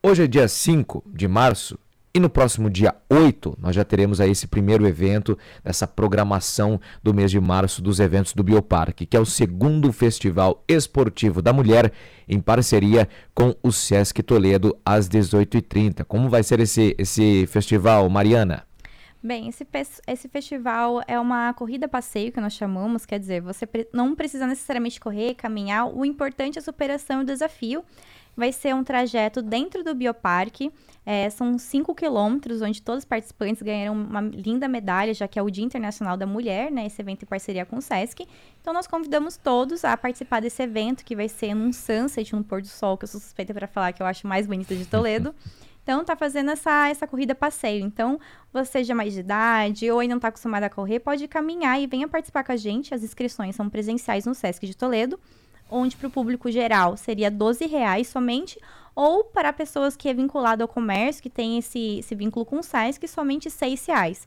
Hoje é dia 5 de março e no próximo dia 8 nós já teremos aí esse primeiro evento dessa programação do mês de março dos eventos do Bioparque, que é o segundo Festival Esportivo da Mulher em parceria com o Sesc Toledo às 18h30. Como vai ser esse festival, Mariana? Bem, esse festival é uma corrida-passeio que nós chamamos, quer dizer, você não precisa necessariamente correr, caminhar, o importante é a superação e o desafio. Vai ser um trajeto dentro do Bioparque, são 5 quilômetros, onde todos os participantes ganharão uma linda medalha, já que é o Dia Internacional da Mulher, né, esse evento em parceria com o Sesc. Então, nós convidamos todos a participar desse evento, que vai ser num sunset, num pôr do sol, que eu sou suspeita para falar que eu acho mais bonito de Toledo. Então, tá fazendo essa corrida passeio. Então, você já mais de idade ou ainda não está acostumado a correr, pode caminhar e venha participar com a gente. As inscrições são presenciais no Sesc de Toledo, onde para o público geral seria R$12 somente, ou para pessoas que é vinculado ao comércio, que tem esse vínculo com o Sesc, somente R$6.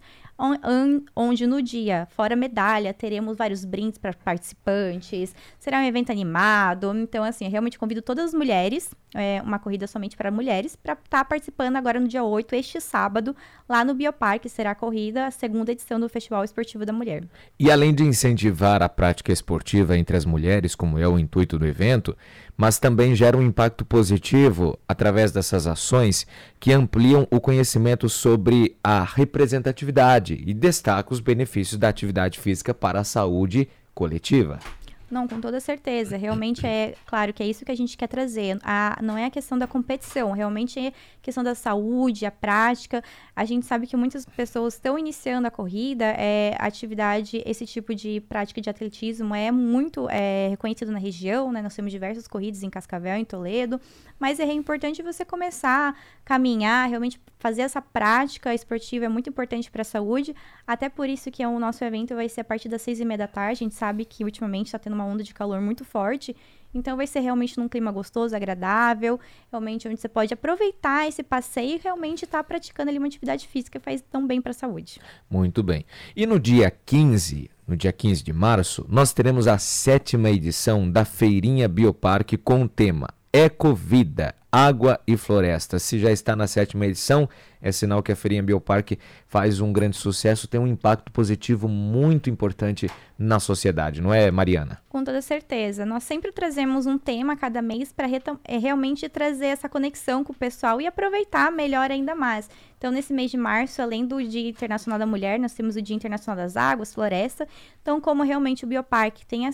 Onde no dia, fora medalha, teremos vários brindes para participantes, será um evento animado. Então, assim, eu realmente convido todas as mulheres, uma corrida somente para mulheres, para estar participando agora no dia 8, este sábado, lá no Bioparque, será a corrida, a segunda edição do Festival Esportivo da Mulher. E além de incentivar a prática esportiva entre as mulheres, como é o intuito do evento, mas também gera um impacto positivo através dessas ações que ampliam o conhecimento sobre a representatividade e destaca os benefícios da atividade física para a saúde coletiva. Não, com toda certeza. Realmente é claro que é isso que a gente quer trazer. Não é a questão da competição, realmente é a questão da saúde, a prática. A gente sabe que muitas pessoas estão iniciando a corrida, a atividade, esse tipo de prática de atletismo é muito reconhecido na região, né? Nós temos diversas corridas em Cascavel, em Toledo, mas é importante você começar a caminhar, realmente fazer essa prática esportiva é muito importante para a saúde, até por isso que o nosso evento vai ser a partir das 6h30 da tarde. A gente sabe que ultimamente está tendo uma onda de calor muito forte, então vai ser realmente num clima gostoso, agradável, realmente onde você pode aproveitar esse passeio e realmente estar praticando ali uma atividade física que faz tão bem para a saúde. Muito bem. E no dia 15 de março, nós teremos a 7ª edição da Feirinha Bioparque com o tema Ecovida, Água e Floresta. Se já está na 7ª edição, é sinal que a Feirinha Bioparque faz um grande sucesso, tem um impacto positivo muito importante na sociedade, não é, Mariana? Com toda certeza. Nós sempre trazemos um tema a cada mês para realmente trazer essa conexão com o pessoal e aproveitar melhor ainda mais. Então, nesse mês de março, além do Dia Internacional da Mulher, nós temos o Dia Internacional das Águas, Floresta. Então, como realmente o Bioparque tem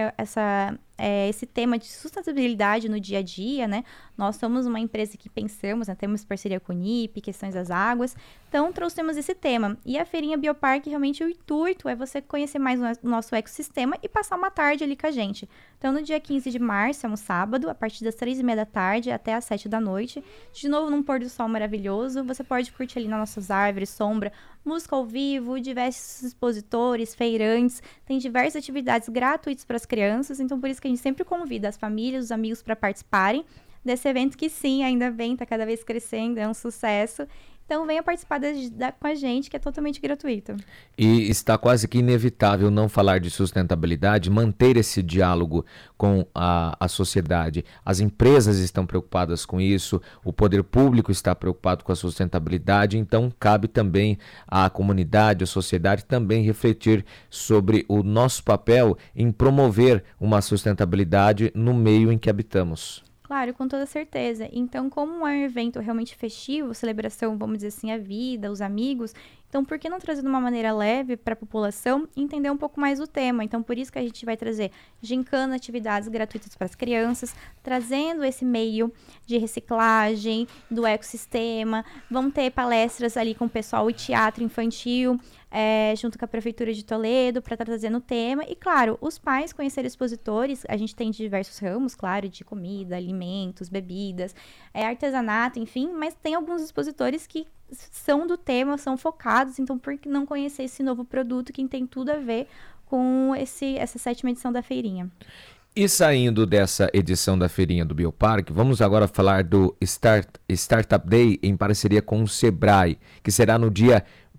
esse tema de sustentabilidade no dia a dia, né? Nós somos uma empresa que pensamos, né? Temos parceria com o NIP, questões das águas. Então, trouxemos esse tema. E a Feirinha Bioparque, realmente, o intuito é você conhecer mais o nosso ecossistema e passar uma tarde ali com a gente. Então, no dia 15 de março, é um sábado, a partir das 3h30 da tarde até as 7 da noite. De novo, num pôr do sol maravilhoso. Você pode curtir ali nas nossas árvores, sombra, música ao vivo, diversos expositores, feirantes. Tem diversas atividades gratuitas para as crianças. Então, por isso que a gente sempre convida as famílias, os amigos para participarem desse evento que sim, ainda bem, está cada vez crescendo, é um sucesso. Então, venha participar com a gente, que é totalmente gratuito. E está quase que inevitável não falar de sustentabilidade, manter esse diálogo com a sociedade. As empresas estão preocupadas com isso, o poder público está preocupado com a sustentabilidade, então cabe também à comunidade, à sociedade também refletir sobre o nosso papel em promover uma sustentabilidade no meio em que habitamos. Claro, com toda certeza. Então, como é um evento realmente festivo, celebração, vamos dizer assim, a vida, os amigos, então por que não trazer de uma maneira leve para a população entender um pouco mais o tema? Então, por isso que a gente vai trazer gincana, atividades gratuitas para as crianças, trazendo esse meio de reciclagem, do ecossistema. Vão ter palestras ali com o pessoal e teatro infantil, junto com a Prefeitura de Toledo, para estar trazendo o tema. E, claro, os pais conhecerem expositores, a gente tem diversos ramos, claro, de comida, alimentos, bebidas, artesanato, enfim, mas tem alguns expositores que são do tema, são focados, então por que não conhecer esse novo produto que tem tudo a ver com essa 7ª edição da feirinha? E saindo dessa edição da Feirinha do Bioparque, vamos agora falar do Startup Day em parceria com o Sebrae, que será no dia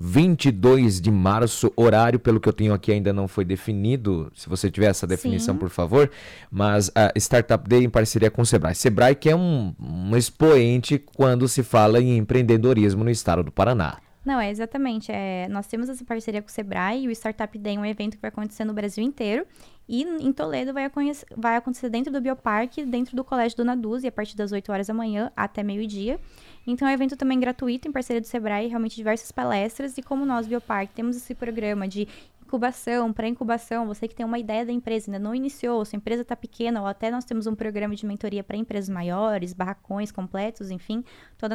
22 de março, horário, pelo que eu tenho aqui, ainda não foi definido, se você tiver essa definição, Sim. por favor, mas a Startup Day em parceria com o Sebrae. Sebrae que é um expoente quando se fala em empreendedorismo no estado do Paraná. Não, exatamente. Nós temos essa parceria com o Sebrae e o Startup Day é um evento que vai acontecer no Brasil inteiro. E em Toledo vai acontecer dentro do Bioparque, dentro do Colégio Dona Dulce, a partir das 8 horas da manhã até meio-dia. Então, é um evento também gratuito, em parceria do Sebrae, realmente diversas palestras. E como nós, Bioparque, temos esse programa de incubação, pré-incubação, você que tem uma ideia da empresa, ainda não iniciou, sua empresa está pequena, ou até nós temos um programa de mentoria para empresas maiores, barracões completos, enfim,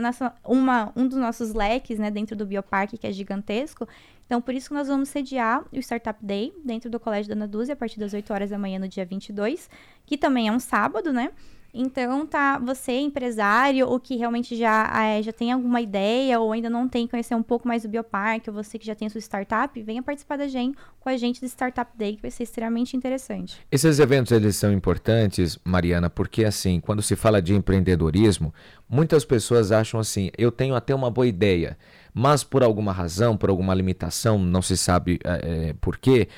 um dos nossos leques, né, dentro do Bioparque, que é gigantesco. Então, por isso que nós vamos sediar o Startup Day dentro do Colégio Dona Dulce, a partir das 8 horas da manhã no dia 22, que também é um sábado, né? Então, você empresário ou que realmente já tem alguma ideia ou ainda não tem, conhecer um pouco mais do Bioparque, ou você que já tem sua startup, venha participar com a gente do Startup Day, que vai ser extremamente interessante. Esses eventos, eles são importantes, Mariana, porque assim, quando se fala de empreendedorismo, muitas pessoas acham assim, eu tenho até uma boa ideia, mas por alguma razão, por alguma limitação, não se sabe por quê,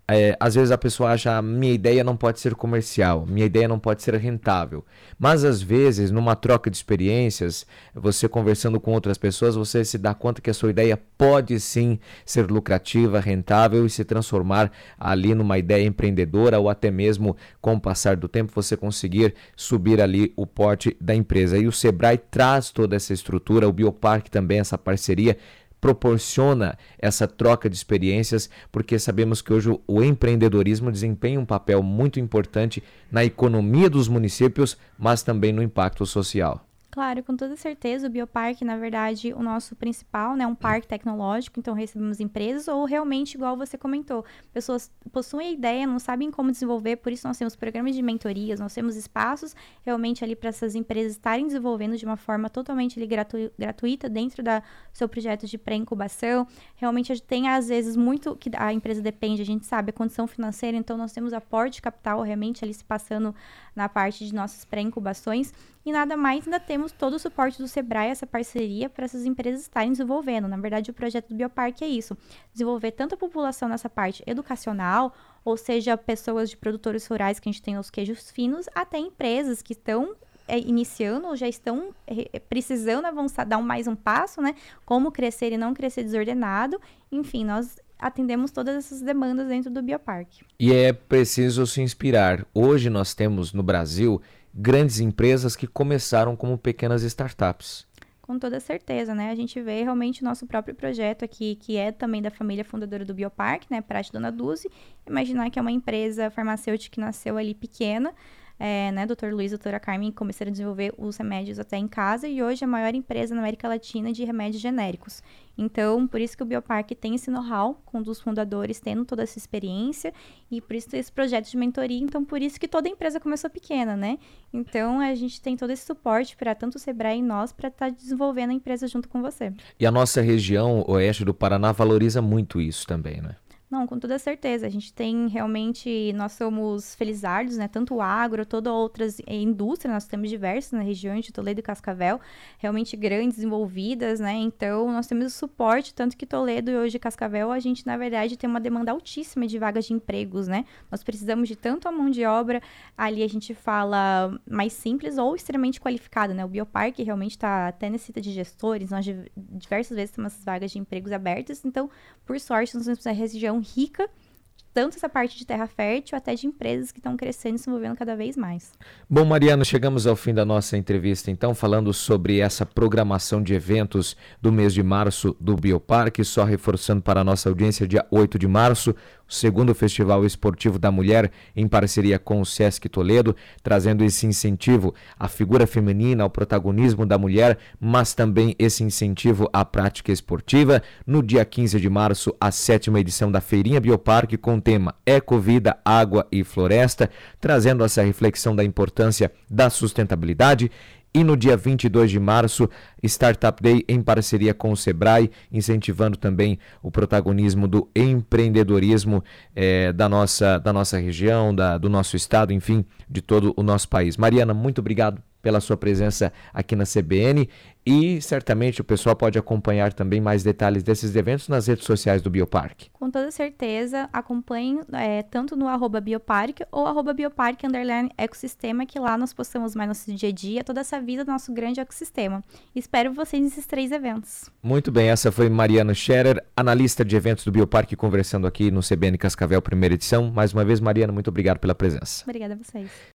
às vezes a pessoa acha, minha ideia não pode ser comercial, minha ideia não pode ser rentável. Mas às vezes, numa troca de experiências, você conversando com outras pessoas, você se dá conta que a sua ideia pode sim ser lucrativa, rentável e se transformar ali numa ideia empreendedora ou até mesmo, com o passar do tempo, você conseguir subir ali o porte da empresa. E o Sebrae traz toda essa estrutura, o Bioparque também, essa parceria, proporciona essa troca de experiências, porque sabemos que hoje o empreendedorismo desempenha um papel muito importante na economia dos municípios, mas também no impacto social. Claro, com toda certeza, o Bioparque, na verdade, o nosso principal, né, um parque tecnológico, então recebemos empresas ou realmente, igual você comentou, pessoas possuem a ideia, não sabem como desenvolver, por isso nós temos programas de mentorias, nós temos espaços realmente ali para essas empresas estarem desenvolvendo de uma forma totalmente ali gratuita dentro do seu projeto de pré-incubação. Realmente tem às vezes muito que a empresa depende, a gente sabe, a condição financeira, então nós temos aporte de capital realmente ali se passando na parte de nossas pré-incubações. E nada mais, ainda temos todo o suporte do Sebrae, essa parceria para essas empresas estarem desenvolvendo. Na verdade, o projeto do Bioparque é isso, desenvolver tanto a população nessa parte educacional, ou seja, pessoas de produtores rurais, que a gente tem os queijos finos, até empresas que estão iniciando ou já estão precisando avançar, dar mais um passo, né? Como crescer e não crescer desordenado. Enfim, nós atendemos todas essas demandas dentro do Bioparque. E é preciso se inspirar. Hoje nós temos no Brasil grandes empresas que começaram como pequenas startups. Com toda certeza, né? A gente vê realmente o nosso próprio projeto aqui, que é também da família fundadora do Bioparque, né? Prate Dona Dulce. Imaginar que é uma empresa farmacêutica que nasceu ali pequena, né? Dr. Luiz e doutora Carmen começaram a desenvolver os remédios até em casa e hoje é a maior empresa na América Latina de remédios genéricos. Então, por isso que o Bioparque tem esse know-how, com um dos fundadores tendo toda essa experiência e por isso tem esse projeto de mentoria. Então, por isso que toda empresa começou pequena, né? Então, a gente tem todo esse suporte para tanto o Sebrae e nós para estar desenvolvendo a empresa junto com você. E a nossa região oeste do Paraná valoriza muito isso também, né? Não, com toda certeza. A gente tem realmente, nós somos felizardos, né? Tanto o agro, todas outras indústrias, nós temos diversas na região de Toledo e Cascavel, realmente grandes, desenvolvidas, né? Então, nós temos o suporte, tanto que Toledo e hoje Cascavel, a gente, na verdade, tem uma demanda altíssima de vagas de empregos, né? Nós precisamos de tanto a mão de obra, ali a gente fala mais simples ou extremamente qualificada, né? O Bioparque realmente até necessita de gestores, nós diversas vezes temos essas vagas de empregos abertas, então, por sorte, nós temos uma região rica, tanto essa parte de terra fértil, até de empresas que estão crescendo e se movendo cada vez mais. Bom, Mariana, chegamos ao fim da nossa entrevista, então, falando sobre essa programação de eventos do mês de março do Bioparque, só reforçando para a nossa audiência, dia 8 de março, o segundo Festival Esportivo da Mulher, em parceria com o Sesc Toledo, trazendo esse incentivo à figura feminina, ao protagonismo da mulher, mas também esse incentivo à prática esportiva. No dia 15 de março, a 7ª edição da Feirinha Bioparque, com o tema Ecovida, Água e Floresta, trazendo essa reflexão da importância da sustentabilidade. E no dia 22 de março, Startup Day em parceria com o Sebrae, incentivando também o protagonismo do empreendedorismo da nossa região, do nosso estado, enfim, de todo o nosso país. Mariana, muito obrigado pela sua presença aqui na CBN e certamente o pessoal pode acompanhar também mais detalhes desses eventos nas redes sociais do Bioparque. Com toda certeza, acompanhem tanto no @bioparque ou @bioparque_ecossistema, que lá nós postamos mais nosso dia a dia, toda essa vida do nosso grande ecossistema. Espero vocês nesses 3 eventos. Muito bem, essa foi Mariana Scherer, analista de eventos do Bioparque, conversando aqui no CBN Cascavel, primeira edição. Mais uma vez, Mariana, muito obrigado pela presença. Obrigada a vocês.